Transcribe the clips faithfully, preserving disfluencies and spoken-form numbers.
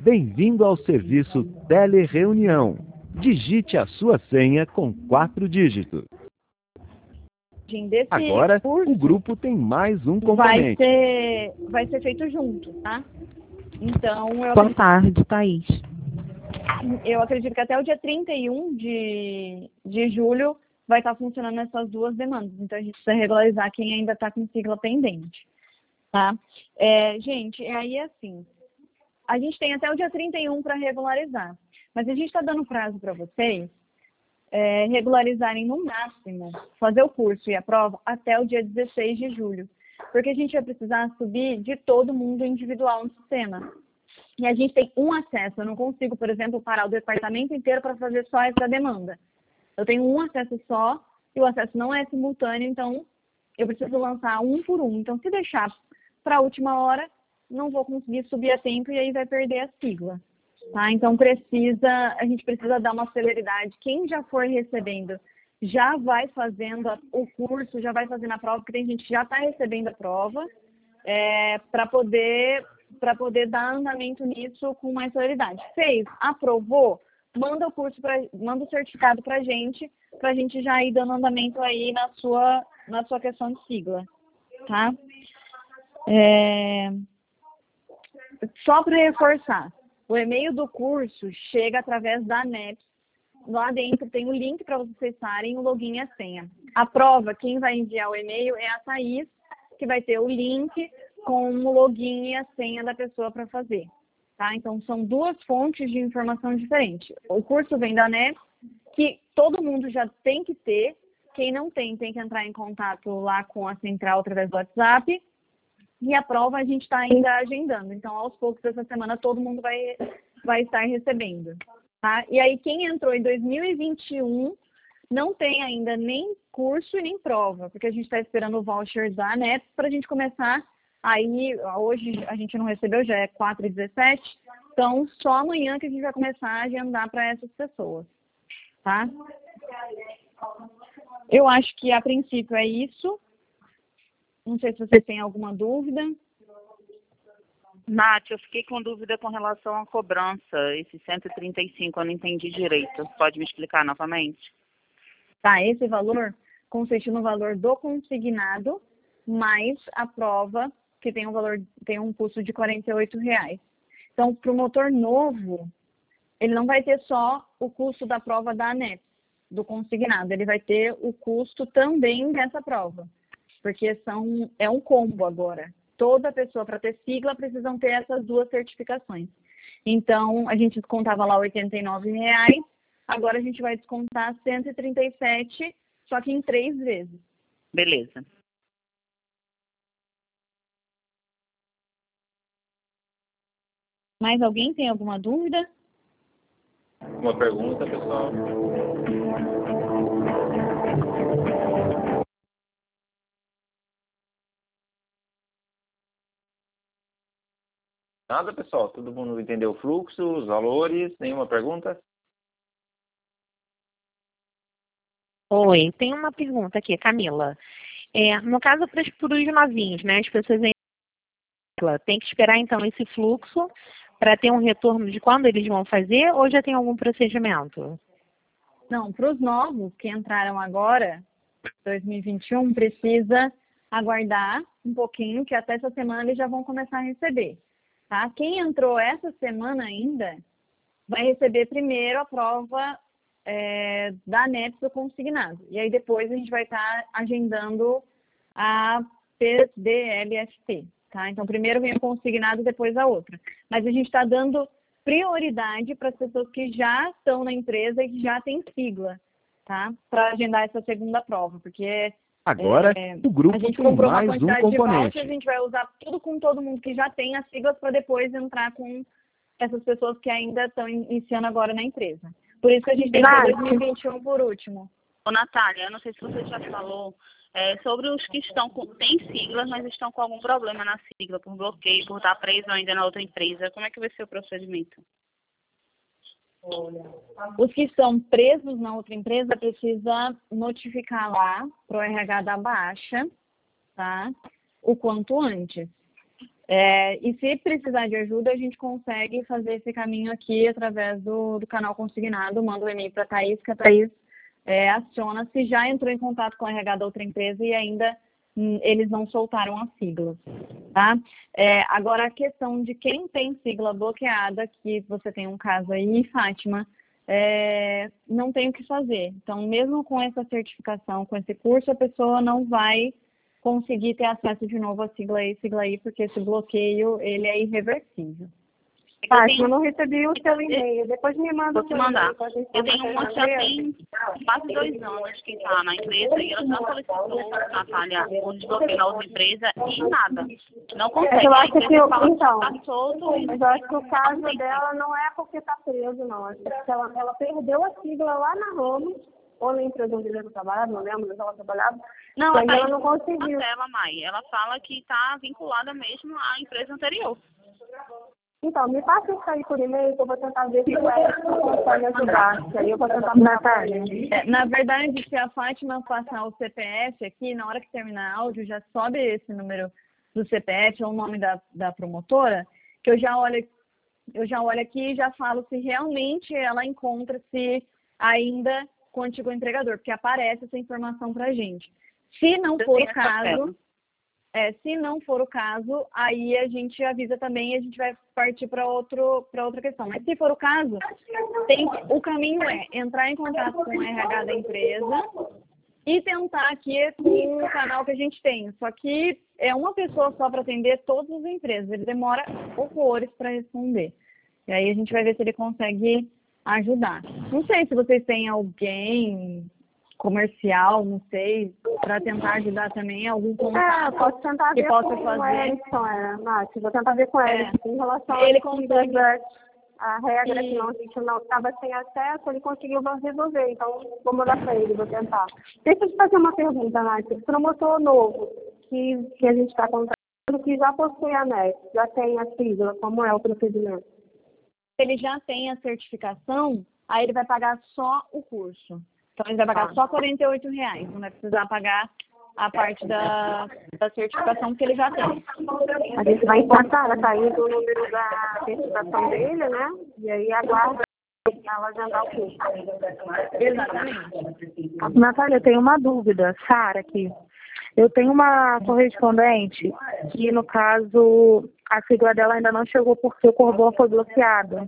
Bem-vindo ao serviço Telereunião. Digite a sua senha com quatro dígitos. Desse Agora, curso o grupo tem mais um vai componente. ser, vai ser feito junto, tá? Então, eu Boa tarde, Thaís. eu acredito que até o dia trinta e um de, de julho vai estar funcionando essas duas demandas. Então, a gente precisa regularizar quem ainda está com sigla pendente, tá? É, gente, aí assim, a gente tem até o dia trinta e um para regularizar, mas a gente está dando prazo para vocês é, regularizarem no máximo, fazer o curso e a prova até o dia dezesseis de julho, porque a gente vai precisar subir de todo mundo individual no sistema. E a gente tem um acesso, eu não consigo, por exemplo, parar o departamento inteiro para fazer só essa demanda. Eu tenho um acesso só e o acesso não é simultâneo, então eu preciso lançar um por um. Então, se deixar para a última hora, não vou conseguir subir a tempo e aí vai perder a sigla. Tá? Então, precisa, a gente precisa dar uma celeridade. Quem já for recebendo, já vai fazendo a, o curso, já vai fazendo a prova, porque tem gente que já está recebendo a prova, é, para poder, para poder dar andamento nisso com mais celeridade. Fez, aprovou, manda o curso, pra, manda o certificado para a gente, para a gente já ir dando andamento aí na sua, na sua questão de sigla. Tá? É... Só para reforçar, o e-mail do curso chega através da ANEP. Lá dentro tem o link para vocês acessarem, o login e a senha. A prova, quem vai enviar o e-mail é a Thaís, que vai ter o link com o login e a senha da pessoa para fazer. Tá? Então, são duas fontes de informação diferentes. O curso vem da ANEP, que todo mundo já tem que ter. Quem não tem, tem que entrar em contato lá com a central através do WhatsApp. E a prova a gente está ainda agendando. Então, aos poucos, essa semana, todo mundo vai, vai estar recebendo. Tá? E aí, quem entrou em dois mil e vinte e um não tem ainda nem curso e nem prova, porque a gente está esperando o voucher da ANEP para a gente começar. Aí, hoje a gente não recebeu, já é quatro e dezessete. Então, só amanhã que a gente vai começar a agendar para essas pessoas. Tá? Eu acho que, a princípio, é isso. Não sei se vocês têm alguma dúvida. Nath, eu fiquei com dúvida com relação à cobrança. Esse cento e trinta e cinco eu não entendi direito. Pode me explicar novamente? Tá, esse valor consiste no valor do consignado, mais a prova, que tem um valor, tem um custo de quarenta e oito reais. Então, para o motor novo, ele não vai ter só o custo da prova da ANEP, do consignado. Ele vai ter o custo também dessa prova. Porque são, é um combo agora. Toda pessoa, para ter sigla, precisam ter essas duas certificações. Então, a gente descontava lá oitenta e nove reais, agora a gente vai descontar cento e trinta e sete, só que em três vezes. Beleza. Mais alguém tem alguma dúvida? Uma pergunta, pessoal. Nada, pessoal? Todo mundo entendeu o fluxo, os valores? Nenhuma pergunta? Oi, tem uma pergunta aqui, Camila. É, no caso, para os novinhos, né, as pessoas ainda tem que esperar, então, esse fluxo para ter um retorno de quando eles vão fazer ou já tem algum procedimento? Não, para os novos que entraram agora, dois mil e vinte e um, precisa aguardar um pouquinho, que até essa semana eles já vão começar a receber. Tá? Quem entrou essa semana ainda vai receber primeiro a prova é, da ANEP do consignado. E aí depois a gente vai estar agendando a P D L F T. Tá? Então primeiro vem o consignado, depois a outra. Mas a gente está dando prioridade para as pessoas que já estão na empresa e que já têm sigla, tá? Para agendar essa segunda prova, porque Agora, é, o grupo a gente tem comprou uma mais um quantidade de componente. vouchers, a gente vai usar tudo com todo mundo que já tem as siglas para depois entrar com essas pessoas que ainda estão iniciando agora na empresa. Por isso que a gente tem dois mil e vinte e um por último. Ô, Natália, eu não sei se você já falou é, sobre os que estão com, têm siglas, mas estão com algum problema na sigla, por bloqueio, por estar preso ainda na outra empresa. Como é que vai ser o procedimento? Os que estão presos na outra empresa precisa notificar lá para o R H da Baixa, tá? O quanto antes. É, e se precisar de ajuda, a gente consegue fazer esse caminho aqui através do, do canal consignado, manda um e-mail para a Thaís, que a Thaís é, aciona se já entrou em contato com o R H da outra empresa e ainda hum, eles não soltaram as siglas, tá? É, agora, a questão de quem tem sigla bloqueada, que você tem um caso aí, Fátima, é, não tem o que fazer. Então, mesmo com essa certificação, com esse curso, a pessoa não vai conseguir ter acesso de novo à sigla I, sigla I, porque esse bloqueio, ele é irreversível. Fátima, eu não recebi o seu e-mail. Depois me manda Vou o te seu mandar. e-mail. Eu tenho uma que já tem quase dois anos que está na empresa e ela já solicitou, Natália, o desbloqueio na outra empresa e nada. Não consegue. Eu A acho que, empresa fala que então, tá solto e mas eu acho que o caso dela não é porque está preso, não. Acho que ela, ela perdeu a sigla lá na Roma, ou na empresa onde ela trabalhava, não lembro onde ela trabalhava. não, Mas ela ela não conseguiu. Ela, Mai, ela fala que está vinculada mesmo à empresa anterior. Então, me passa isso aí por e-mail que eu vou tentar ver se o Eric consegue ajudar. Que aí eu vou tentar Natália. É, na verdade, se a Fátima passar o C P F aqui, na hora que terminar áudio, já sobe esse número do C P F ou o nome da, da promotora, que eu já olho, eu já olho aqui e já falo se realmente ela encontra-se ainda com o antigo entregador, porque aparece essa informação pra gente. Se não for o caso... É, se não for o caso, aí a gente avisa também e a gente vai partir para outro, para outra questão. Mas se for o caso, tem, o caminho é entrar em contato com o R H da empresa e tentar aqui com o canal que a gente tem. Só que é uma pessoa só para atender todas as empresas. Ele demora horrores para responder. E aí a gente vai ver se ele consegue ajudar. Não sei se vocês têm alguém comercial, não sei, para tentar ajudar também, algum contato É, posso tentar que ver possa com fazer. o Erickson, é, Nath, vou tentar ver com ele É. em relação Ele a consegue. a regra E- que não, a gente não estava sem acesso, ele conseguiu resolver, então vou mandar para ele, vou tentar. Deixa eu te fazer uma pergunta, Nath. O promotor novo que, que a gente está contratando, que já possui a N E T, já tem a sigla, como é o procedimento? Ele já tem a certificação, aí ele vai pagar só o curso. Então ele vai pagar Tá. só quarenta e oito reais, não vai precisar pagar a parte da, da certificação que ele já tem. A gente vai encontrar, vai sair do número da certificação dele, né? E aí aguarda ela agendar o curso. Exatamente. Natália, eu tenho uma dúvida, Sara, aqui. Eu tenho uma correspondente que, no caso, a sigla dela ainda não chegou porque o Corban foi bloqueado.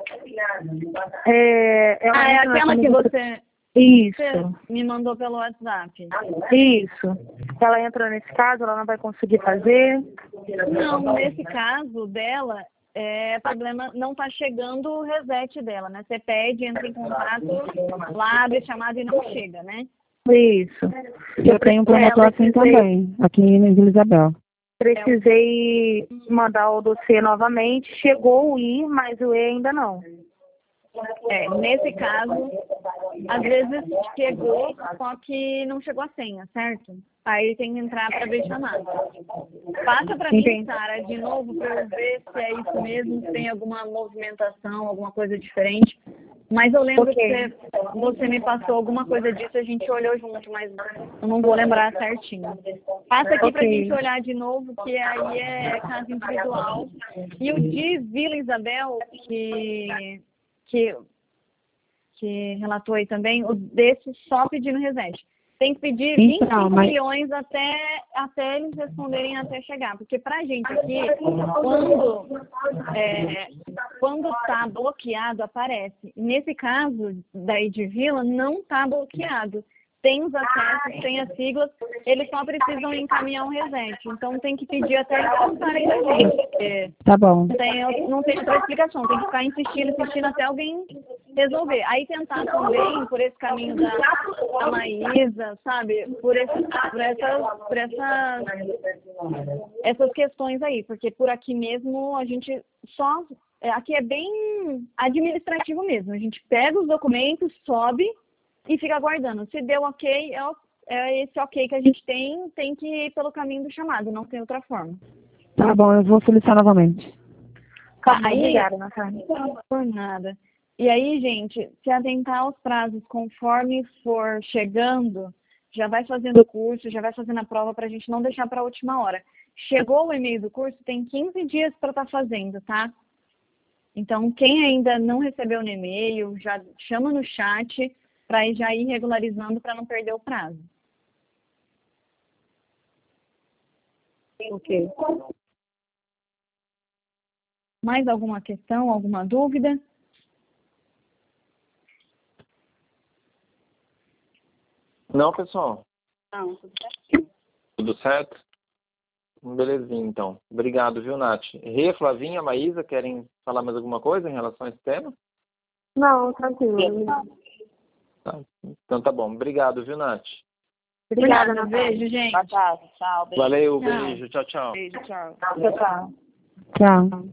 É, ela Ah, é entra na aquela que comunicação- você, Isso, você me mandou pelo WhatsApp. isso. Ela entra nesse caso, ela não vai conseguir fazer. Não, nesse caso dela, é problema, não está chegando o reset dela, né? Você pede, entra em contato, lá abre chamada e não chega, né? Isso. Eu tenho um promotor assim também, aqui em Vila Isabel. Precisei mandar o dossiê novamente. Chegou o I, mas o E ainda não. É, nesse caso, às vezes chegou, só que não chegou a senha, certo? Aí tem que entrar para ver chamada. Passa para mim, Entendi. Sara, de novo, para eu ver se é isso mesmo, se tem alguma movimentação, alguma coisa diferente. Mas eu lembro Ok. que você, você me passou alguma coisa disso, a gente olhou junto, mas eu não vou lembrar certinho. Passa aqui para a Ok. gente olhar de novo, que aí é caso individual. E o de Vila Isabel, que, que, que relatou aí também, o desse só pedindo reset. Tem que pedir vinte e Então, cinco mas- milhões até, até eles responderem até chegar. Porque pra gente aqui, quando é, quando tá bloqueado, aparece. Nesse caso, daí de Vila, não tá bloqueado. Tem os acessos, tem as siglas, eles só precisam encaminhar um reset. Então tem que pedir até eles passarem da gente. Porque Tá bom. não tem, não tem outra explicação, tem que ficar insistindo, insistindo até alguém resolver. Aí tentar também por esse caminho da, da Maísa, sabe? Por, esse, por, essas, por essas, essas questões aí, porque por aqui mesmo a gente só. é, Aqui é bem administrativo mesmo. A gente pega os documentos, sobe e fica aguardando. Se deu ok, é, o- é esse ok que a gente tem, tem que ir pelo caminho do chamado, não tem outra forma. Tá bom, eu vou solicitar novamente. Tá, aí, Obrigada, Natália. por nada. E aí, gente, se atentar aos prazos conforme for chegando, já vai fazendo o curso, já vai fazendo a prova para a gente não deixar para a última hora. Chegou o e-mail do curso, tem quinze dias para estar fazendo, tá? Então, quem ainda não recebeu no e-mail, já chama no chat para já ir regularizando para não perder o prazo. Ok. Mais alguma questão, alguma dúvida? Não, pessoal. Não, tudo certinho. Tudo certo? Belezinha, então. Obrigado, viu, Nath? Rê, Flavinha, Maísa, querem falar mais alguma coisa em relação a esse tema? Não, tranquilo. Tá. Então tá bom. Obrigado, viu, Nath? Obrigada, Obrigada, Natália. beijo, gente. Boa tarde, tchau. Beijo. Valeu, Tchau. beijo. Tchau, tchau. Beijo, tchau. Tchau, tchau. Tchau.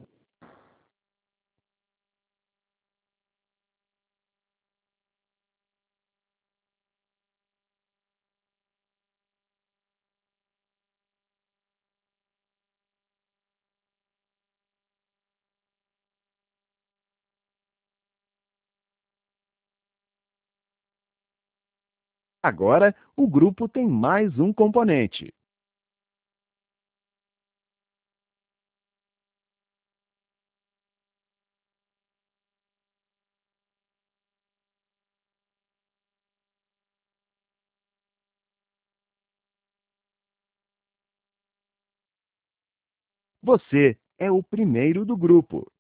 Agora, o grupo tem mais um componente. Você é o primeiro do grupo.